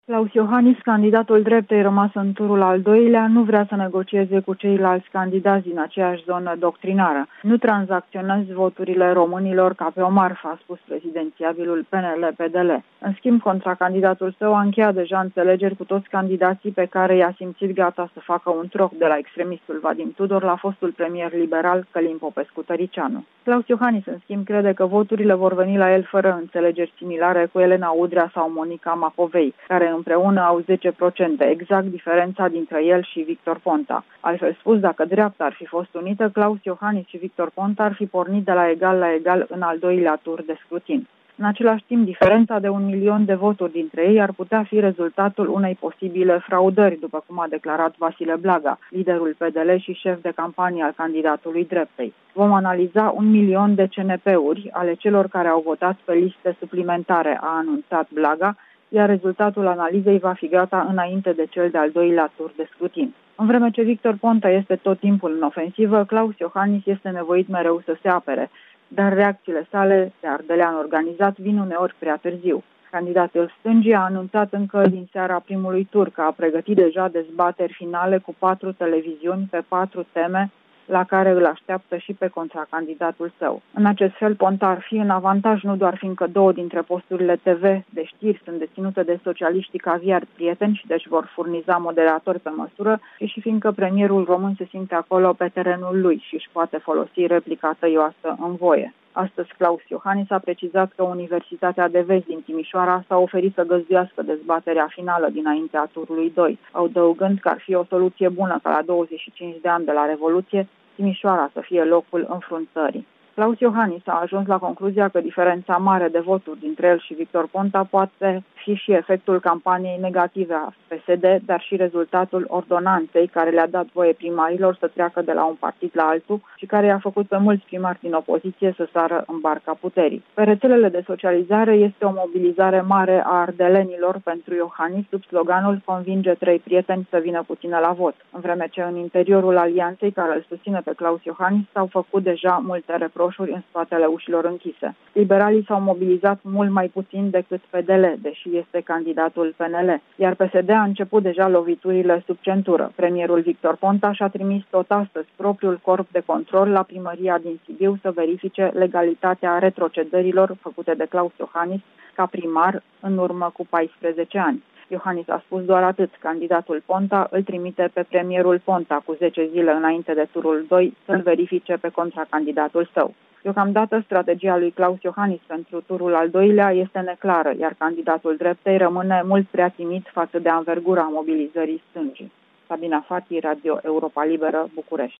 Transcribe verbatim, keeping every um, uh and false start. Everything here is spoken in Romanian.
Klaus Iohannis, candidatul dreptei rămas în turul al doilea, nu vrea să negocieze cu ceilalți candidați din aceeași zonă doctrinară. Nu tranzacționez voturile românilor ca pe o marfă, a spus prezidențiabilul P N L P D L. În schimb, contracandidatul său a încheiat deja înțelegeri cu toți candidații pe care i-a simțit gata să facă un troc, de la extremistul Vadim Tudor la fostul premier liberal Călin Popescu-Tăricianu. Klaus Iohannis, în schimb, crede că voturile vor veni la el fără înțelegeri similare cu Elena Udrea sau Monica Macovei, care împreună au zece la sută, exact diferența dintre el și Victor Ponta. Altfel spus, dacă dreapta ar fi fost unită, Klaus Iohannis și Victor Ponta ar fi pornit de la egal la egal în al doilea tur de scrutin. În același timp, diferența de un milion de voturi dintre ei ar putea fi rezultatul unei posibile fraudări, după cum a declarat Vasile Blaga, liderul P D L și șef de campanie al candidatului dreptei. Vom analiza un milion de C N P-uri ale celor care au votat pe liste suplimentare, a anunțat Blaga, iar rezultatul analizei va fi gata înainte de cel de-al doilea tur de scrutin. În vreme ce Victor Ponta este tot timpul în ofensivă, Klaus Iohannis este nevoit mereu să se apere, dar reacțiile sale de ardelean organizat vin uneori prea târziu. Candidatul stângii a anunțat încă din seara primului tur că a pregătit deja dezbateri finale cu patru televiziuni pe patru teme la care îl așteaptă și pe contracandidatul său. În acest fel, Ponta ar fi în avantaj nu doar fiindcă două dintre posturile T V de știri sunt deținute de socialiștii caviar prieteni și deci vor furniza moderatori pe măsură, ci și fiindcă premierul român se simte acolo pe terenul lui și își poate folosi replica tăioasă în voie. Astăzi, Klaus Iohannis a precizat că Universitatea de Vest din Timișoara s-a oferit să găzduiască dezbaterea finală dinaintea turului doi, adăugând că ar fi o soluție bună ca la douăzeci și cinci de ani de la Revoluție, Timișoara să fie locul înfrunțării. Klaus Iohannis a ajuns la concluzia că diferența mare de voturi dintre el și Victor Ponta poate fi și efectul campaniei negative a P S D, dar și rezultatul ordonanței care le-a dat voie primarilor să treacă de la un partid la altul și care i-a făcut pe mulți primari din opoziție să sară în barca puterii. Pe rețelele de socializare este o mobilizare mare a ardelenilor pentru Iohannis sub sloganul "Convinge trei prieteni să vină cu tine la vot", în vreme ce în interiorul alianței care îl susține pe Klaus Iohannis s-au făcut deja multe reproșuri în spatele ușilor închise. Liberalii s-au mobilizat mult mai puțin decât P D L, deși este candidatul P N L, iar P S D a început deja loviturile sub centură. Premierul Victor Ponta și-a trimis tot astăzi propriul corp de control la primăria din Sibiu să verifice legalitatea retrocedărilor făcute de Klaus Iohannis ca primar în urmă cu paisprezece ani. Iohannis a spus doar atât: candidatul Ponta îl trimite pe premierul Ponta cu zece zile înainte de turul doi să-l verifice pe contracandidatul său. Deocamdată, strategia lui Klaus Iohannis pentru turul al doilea este neclară, iar candidatul dreptei rămâne mult prea timid față de anvergura mobilizării stângii. Sabina Fati, Radio Europa Liberă, București.